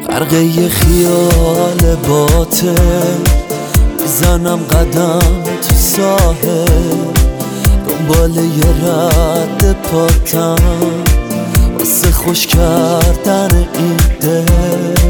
غرقه یه خیال باطل، میزنم قدم تو ساحل، دنبال یه رد پاتم واسه خوش کردن این دل.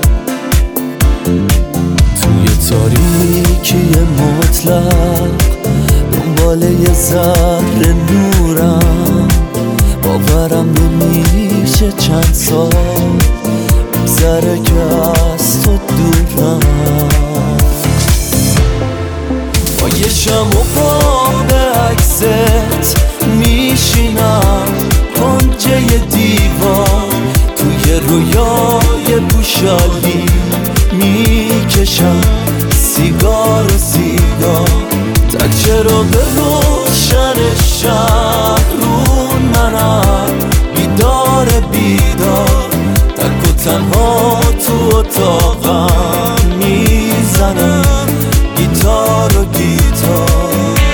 توی تاریکی مطلق دنبال یه ذره نورم، باورم نمیشه چند سال بگذره که از تو دورم. با یه شم و باب عکست میشینم کنجه دیوار، توی رویای پوشالی میکشم سیگار و سیگار، تک چراغ روشن شهر رو منم بیدار بیدار، تک و تنها تو اتاقم میزنم گیتار و گیتار.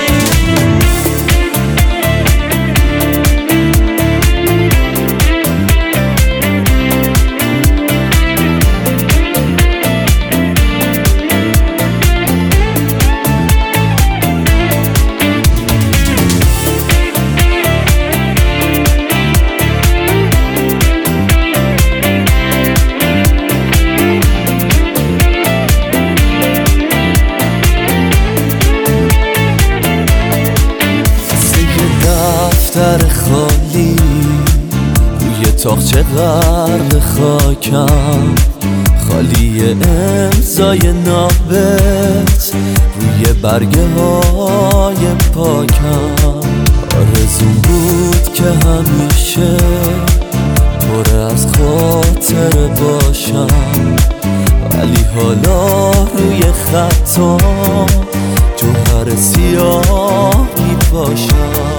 دفتر خالی روی تاقچه غرق خاکم، خالی امضای نامت روی برگه های پاکم. آرزوم بود که همیشه پر از خاطر باشم، ولی حالا روی خطام جوهر سیاهی باشم.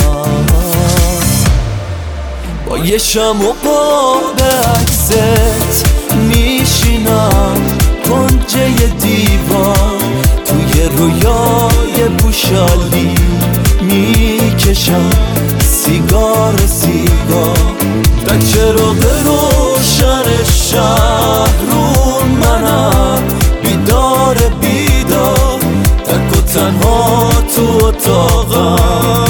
با یه شم و باب عکست میشینم کنجه دیوار، توی رویای پوشالی میکشم سیگار و سیگار، تک چراغ روشن شهر رو منم بیدار بیدار، تک و تنها تو اتاقم